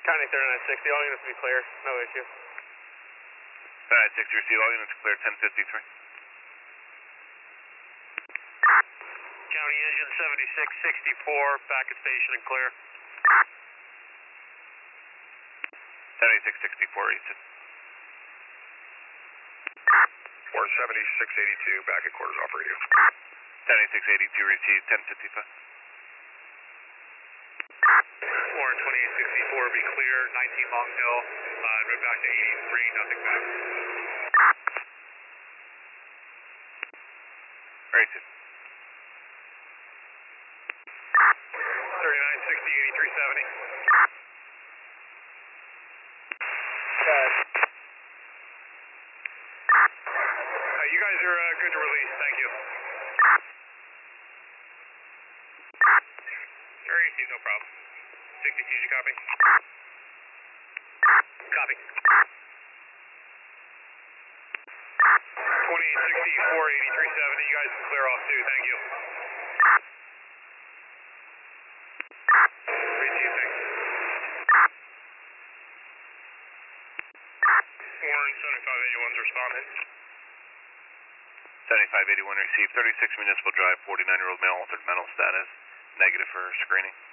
County 3960, all units be clear, no issue. 3960, receive all units clear, 1053. County engine 7664, back at station and clear. 7664, Easton. 7682, back at quarters off radio. 7682, receive 1055. Warren 2864, be clear, 19 Long Hill, move back to 83, nothing back. Racing. 3960, 8370. You guys are good to release, thank you. Sure, you see, no problem. 62, did you copy? Copy. 2864, 8370, you guys can clear off too, thank you. Receive, thanks. Warren 7581's responding. 7581, receive 36 Municipal Drive, 49-year-old male, altered mental status, negative for screening.